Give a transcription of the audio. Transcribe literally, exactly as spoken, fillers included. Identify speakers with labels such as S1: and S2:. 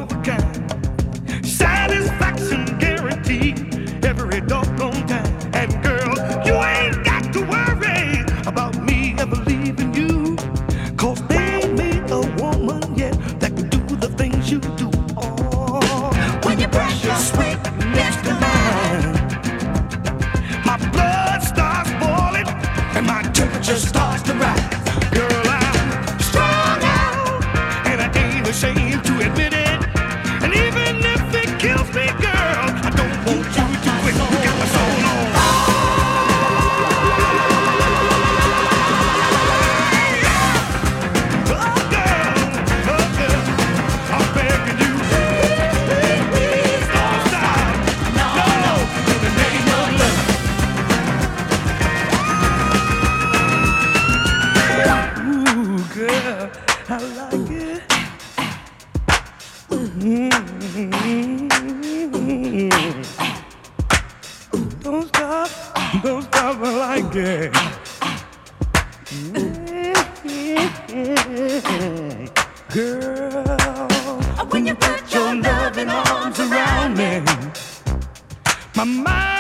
S1: of a kind. Satisfaction guaranteed every doggone time. And girl, you ain't got to worry about me ever leaving you. Cause they ain't made a woman yet that can do the things you do. Oh, when you brush your sweet next to mine, my blood starts boiling and my temperature starts to rise. Girl, I'm strong out and I ain't ashamed to admit it. And even if it kills me, girl, I don't want you to do it. You got my soul on. Oh, girl, oh, girl, I'm begging you. Please don't stop. No, in the name of love. Ooh, girl, I like it. Mm-hmm. Don't stop, don't stop, I like it. Mm-hmm. Girl, when you put your loving arms around me, my mind